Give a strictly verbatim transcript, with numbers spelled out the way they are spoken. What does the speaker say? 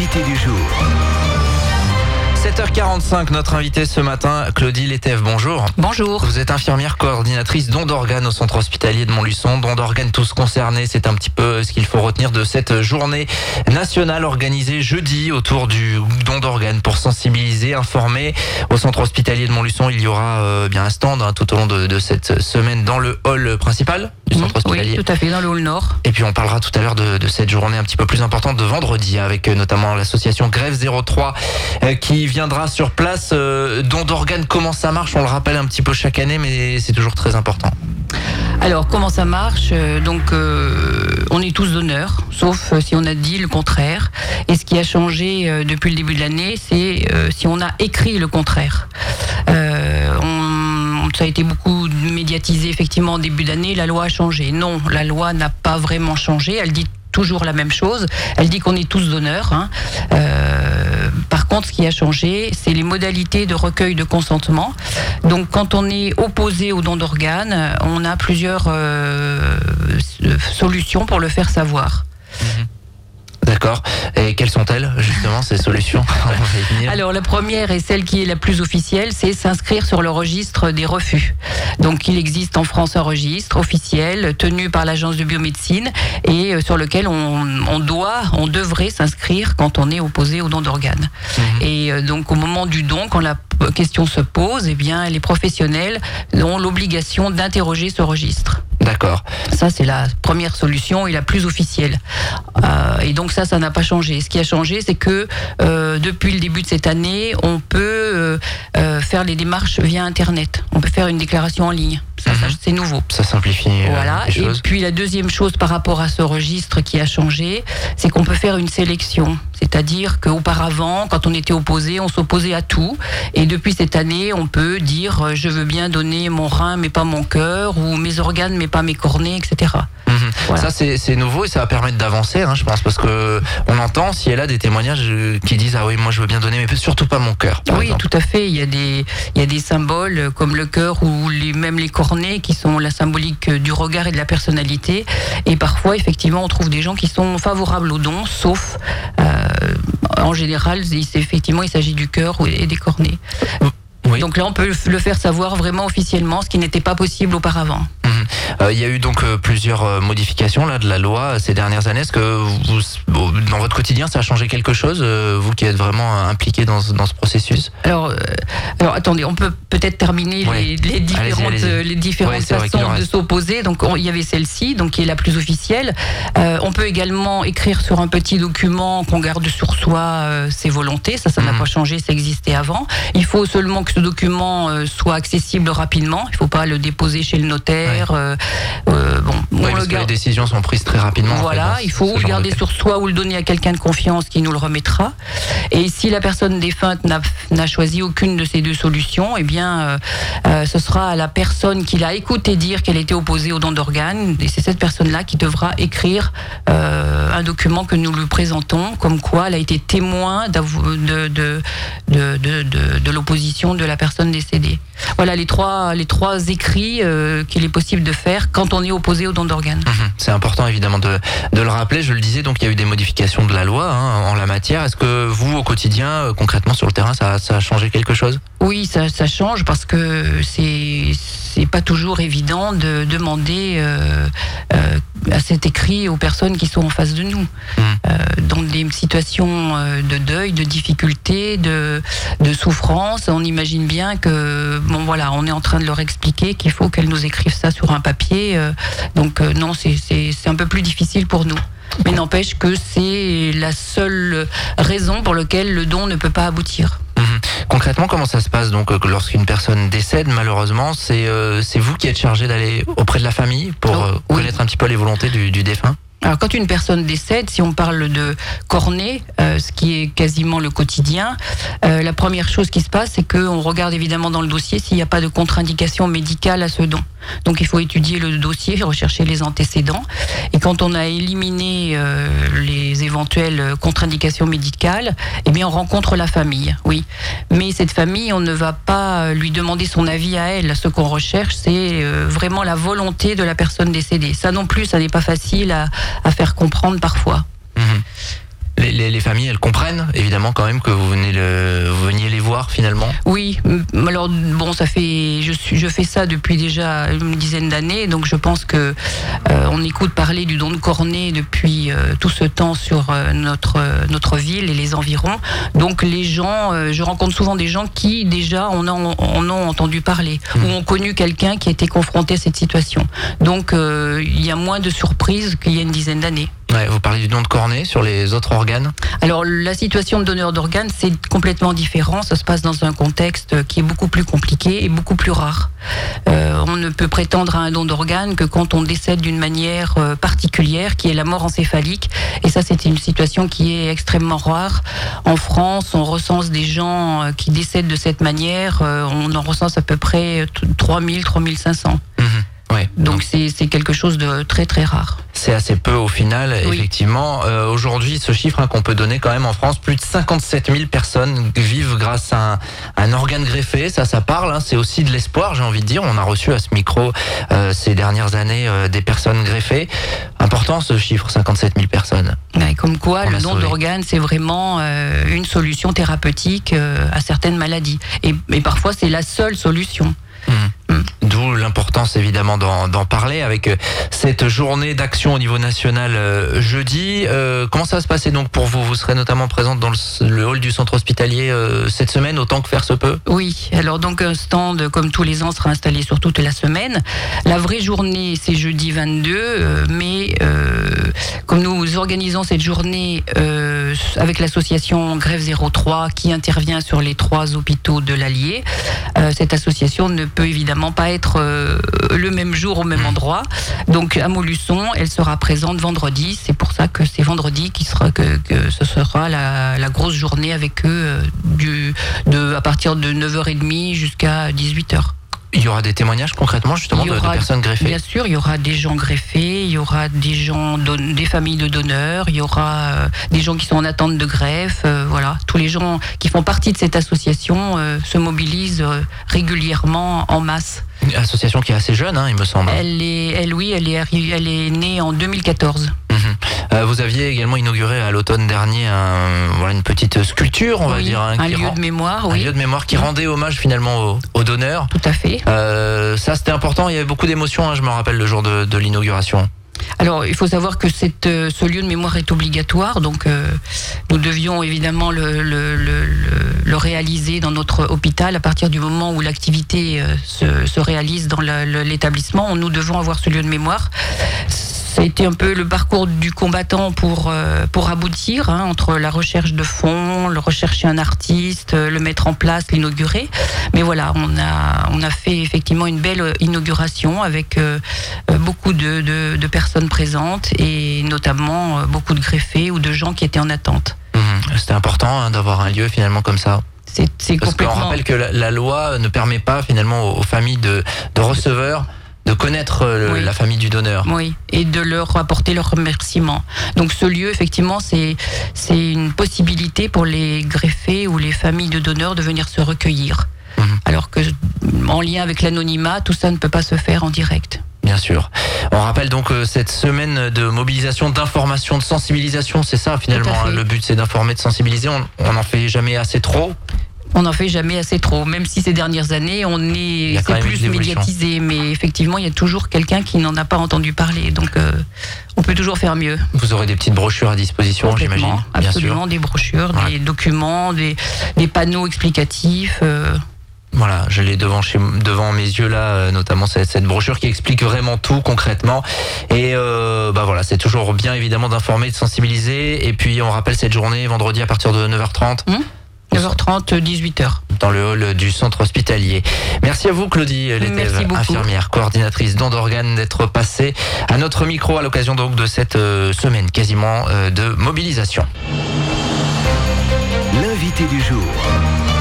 l'invité du jour. sept heures quarante-cinq, notre invitée ce matin, Claudie Létève, bonjour. Bonjour. Vous êtes infirmière coordinatrice don d'organes au centre hospitalier de Montluçon. Don d'organes tous concernés, c'est un petit peu ce qu'il faut retenir de cette journée nationale organisée jeudi autour du don d'organes pour sensibiliser, informer. Au centre hospitalier de Montluçon, il y aura euh, bien un stand hein, tout au long de, de cette semaine dans le hall principal du centre hospitalier. Oui, tout à fait, dans le hall nord. Et puis on parlera tout à l'heure de, de cette journée un petit peu plus importante de vendredi avec euh, notamment l'association Grève zéro trois euh, qui viendra sur place. Euh, don d'organes, comment ça marche? On le rappelle un petit peu chaque année, mais c'est toujours très important. Alors, comment ça marche? Donc, euh, on est tous donneurs, sauf si on a dit le contraire. Et ce qui a changé euh, depuis le début de l'année, c'est euh, si on a écrit le contraire. Euh, on, ça a été beaucoup médiatisé, effectivement, en début d'année. La loi a changé. Non, la loi n'a pas vraiment changé. Elle dit toujours la même chose. Elle dit qu'on est tous donneurs. Hein. Euh, par contre, ce qui a changé, c'est les modalités de recueil de consentement. Donc, quand on est opposé au don d'organes, on a plusieurs euh, solutions pour le faire savoir. Mmh. D'accord. Et quelles sont-elles, justement, ces solutions? On va y venir. Alors, la première et celle qui est la plus officielle, c'est s'inscrire sur le registre des refus. Donc, il existe en France un registre officiel tenu par l'agence de biomédecine et sur lequel on, on doit, on devrait s'inscrire quand on est opposé au don d'organes. Mmh. Et donc, au moment du don, quand la question se pose, eh bien, les professionnels ont l'obligation d'interroger ce registre. D'accord. Ça, c'est la première solution et la plus officielle. Euh, et donc ça, ça n'a pas changé. Ce qui a changé, c'est que euh, depuis le début de cette année, on peut euh, euh, faire les démarches via Internet. On peut faire une déclaration en ligne. Ça, mm-hmm. ça c'est nouveau. Ça simplifie euh, voilà. les choses. Et puis la deuxième chose par rapport à ce registre qui a changé, c'est qu'on peut faire une sélection. C'est-à-dire qu'auparavant, quand on était opposé, on s'opposait à tout. Et depuis cette année, on peut dire je veux bien donner mon rein mais pas mon cœur, ou mes organes mais pas mes cornets, et cetera. Mmh. Voilà. Ça c'est, c'est nouveau et ça va permettre d'avancer, hein, je pense, parce que on entend si elle a des témoignages qui disent ah oui moi je veux bien donner mais surtout pas mon cœur. Oui, exemple. tout à fait. Il y a des il y a des symboles comme le cœur ou les, même les cornets qui sont la symbolique du regard et de la personnalité. Et parfois effectivement on trouve des gens qui sont favorables au don, sauf euh, en général effectivement il s'agit du cœur et des cornets. Oui. Donc là, on peut le faire savoir vraiment officiellement, ce qui n'était pas possible auparavant. Mmh. Euh, il y a eu donc euh, plusieurs euh, modifications là de la loi ces dernières années. Est-ce que vous, dans votre quotidien, ça a changé quelque chose, euh, vous qui êtes vraiment impliqué dans, dans ce processus? Alors, euh, alors attendez, on peut peut-être terminer oui. les, les différentes, allez-y, allez-y. les différentes ouais, façons de s'opposer. Donc, on, il y avait celle-ci, donc qui est la plus officielle. Euh, on peut également écrire sur un petit document qu'on garde sur soi euh, ses volontés. Ça, ça n'a mmh. pas changé, ça existait avant. Il faut seulement que ce document euh, soit accessible rapidement. Il ne faut pas le déposer chez le notaire. Ouais. Euh, euh, bon, oui, on parce le que garde... les décisions sont prises très rapidement. Voilà, en fait, il faut ou le garder sur soi ou le donner à quelqu'un de confiance qui nous le remettra. Et si la personne défunte n'a, n'a choisi aucune de ces deux solutions, eh bien, euh, euh, ce sera à la personne qui l'a écouté dire qu'elle était opposée au don d'organes. Et c'est cette personne-là qui devra écrire euh, un document que nous lui présentons, comme quoi elle a été témoin de, de, de, de, de, de, de l'opposition de la personne décédée. Voilà les trois, les trois écrits euh, qu'il est possible de faire quand on est opposé au don d'organes. Mmh, c'est important évidemment de, de le rappeler. Je le disais, donc il y a eu des modifications de la loi hein, en la matière. Est-ce que vous, au quotidien, euh, concrètement sur le terrain, ça, ça a changé quelque chose? Oui, ça, ça change parce que c'est c'est pas toujours évident de demander euh, euh, à cet écrit aux personnes qui sont en face de nous. Mmh. Euh, dans des situations de deuil, de difficulté, de, de souffrance, on imagine bien que bon voilà, on est en train de leur expliquer qu'il faut qu'elles nous écrivent ça sur un papier. Euh, donc euh, non, c'est, c'est, c'est un peu plus difficile pour nous. Mais n'empêche que c'est la seule raison pour laquelle le don ne peut pas aboutir. Mmh. Concrètement, comment ça se passe donc lorsqu'une personne décède malheureusement? C'est, euh, c'est vous qui êtes chargé d'aller auprès de la famille pour euh, oui. connaître un petit peu les volontés du, du défunt? Alors, quand une personne décède, si on parle de cornée, euh, ce qui est quasiment le quotidien, euh, la première chose qui se passe, c'est qu'on regarde évidemment dans le dossier s'il n'y a pas de contre-indication médicale à ce don. Donc, il faut étudier le dossier, rechercher les antécédents. Et quand on a éliminé euh, les éventuelles contre-indications médicales, eh bien, on rencontre la famille, oui. Mais cette famille, on ne va pas lui demander son avis à elle. Ce qu'on recherche, c'est euh, vraiment la volonté de la personne décédée. Ça non plus, ça n'est pas facile à à faire comprendre parfois. Mmh. Les, les, les familles, elles comprennent évidemment quand même que vous venez le, vous veniez les voir finalement. Oui, alors bon, ça fait, je suis, je fais ça depuis déjà une dizaine d'années, donc je pense que euh, on écoute parler du don de cornée depuis euh, tout ce temps sur euh, notre notre ville et les environs. Donc les gens, euh, je rencontre souvent des gens qui déjà en ont, en ont entendu parler mmh. ou ont connu quelqu'un qui a été confronté à cette situation. Donc euh, il y a moins de surprises qu'il y a une dizaine d'années. Ouais, vous parlez du don de cornée sur les autres organes. Alors la situation de donneur d'organes, c'est complètement différent. Ça se passe dans un contexte qui est beaucoup plus compliqué et beaucoup plus rare. Euh, on ne peut prétendre à un don d'organes que quand on décède d'une manière euh, particulière, qui est la mort encéphalique. Et ça, c'est une situation qui est extrêmement rare. En France, on recense des gens euh, qui décèdent de cette manière. Euh, on en recense à peu près trois mille, trois mille cinq cents. Mmh. Ouais. Donc c'est, c'est quelque chose de très très rare. C'est assez peu au final, oui. effectivement. Euh, aujourd'hui, ce chiffre hein, qu'on peut donner quand même en France, plus de cinquante-sept mille personnes vivent grâce à un, un organe greffé. Ça, ça parle. Hein, c'est aussi de l'espoir, j'ai envie de dire. On a reçu à ce micro euh, ces dernières années euh, des personnes greffées. Important ce chiffre, cinquante-sept mille personnes. Ouais, comme quoi, On le don sauvé. d'organes, c'est vraiment euh, une solution thérapeutique euh, à certaines maladies. Et, et parfois, c'est la seule solution. Mmh. Mmh. D'où l'importance évidemment d'en, d'en parler avec cette journée d'action au niveau national euh, jeudi. Euh, comment ça va se passer donc pour vous ? Vous serez notamment présente dans le, le hall du centre hospitalier euh, cette semaine, autant que faire se peut ? Oui, alors donc un stand comme tous les ans sera installé sur toute la semaine. La vraie journée c'est jeudi vingt-deux, euh, mais euh, comme nous organisons cette journée euh, avec l'association Greffe zéro trois qui intervient sur les trois hôpitaux de l'Allier, euh, cette association ne peut évidemment pas être euh, le même jour au même endroit. Donc à Montluçon, elle sera présente vendredi. C'est pour ça que c'est vendredi qui sera que, que ce sera la, la grosse journée avec eux euh, du de à partir de neuf heures trente jusqu'à dix-huit heures. Il y aura des témoignages concrètement justement de, aura, de personnes greffées. Bien sûr, il y aura des gens greffés, il y aura des gens, don, des familles de donneurs, il y aura euh, des gens qui sont en attente de greffe. Euh, voilà, tous les gens qui font partie de cette association euh, se mobilisent euh, régulièrement en masse. Une association qui est assez jeune, hein, il me semble. Elle est, elle oui, elle est, elle est née en deux mille quatorze. Mmh. Euh, vous aviez également inauguré à l'automne dernier un, voilà, une petite sculpture, on oui, va dire. Hein, un qui lieu rend, de mémoire, oui. Un lieu de mémoire qui rendait hommage finalement aux, aux donneurs. Tout à fait. Euh, ça, c'était important. Il y avait beaucoup d'émotions, hein, je me rappelle, le jour de, de l'inauguration. Alors, il faut savoir que cette, euh, ce lieu de mémoire est obligatoire, donc euh, nous devions évidemment le, le, le, le réaliser dans notre hôpital à partir du moment où l'activité euh, se, se réalise dans la, le, l'établissement. Nous devons avoir ce lieu de mémoire. Ça a été un peu le parcours du combattant pour euh, pour aboutir hein, entre la recherche de fonds, le rechercher un artiste, le mettre en place, l'inaugurer. Mais voilà, on a on a fait effectivement une belle inauguration avec euh, beaucoup de, de de personnes présentes et notamment euh, beaucoup de greffés ou de gens qui étaient en attente. Mmh, c'était important hein, d'avoir un lieu finalement comme ça. C'est, c'est Parce complètement... qu'on rappelle que la, la loi ne permet pas finalement aux, aux familles de, de receveurs de connaître le, oui. la famille du donneur. Oui, et de leur apporter leurs remerciements. Donc ce lieu, effectivement, c'est, c'est une possibilité pour les greffés ou les familles de donneurs de venir se recueillir. Mmh. Alors que, en lien avec l'anonymat, tout ça ne peut pas se faire en direct. Bien sûr. On rappelle donc euh, cette semaine de mobilisation, d'information, de sensibilisation, c'est ça finalement. Hein, le but c'est d'informer, de sensibiliser. On n'en fait jamais assez trop. On n'en fait jamais assez trop, même si ces dernières années, on est, c'est plus médiatisé, mais effectivement, il y a toujours quelqu'un qui n'en a pas entendu parler, donc euh, on peut toujours faire mieux. Vous aurez des petites brochures à disposition, j'imagine. Bien absolument, sûr. Des brochures, ouais. Des documents, des, des panneaux explicatifs. Euh... Voilà, je l'ai devant chez, devant mes yeux là, notamment cette, cette brochure qui explique vraiment tout concrètement. Et euh, bah voilà, c'est toujours bien évidemment d'informer, de sensibiliser. Et puis on rappelle cette journée vendredi à partir de neuf heures trente. Mmh. neuf heures trente, dix-huit heures. Dans le hall du centre hospitalier. Merci à vous Claudie Letève, infirmière, coordinatrice don d'organes, d'être passée à notre micro à l'occasion donc de cette euh, semaine quasiment euh, de mobilisation. L'invité du jour.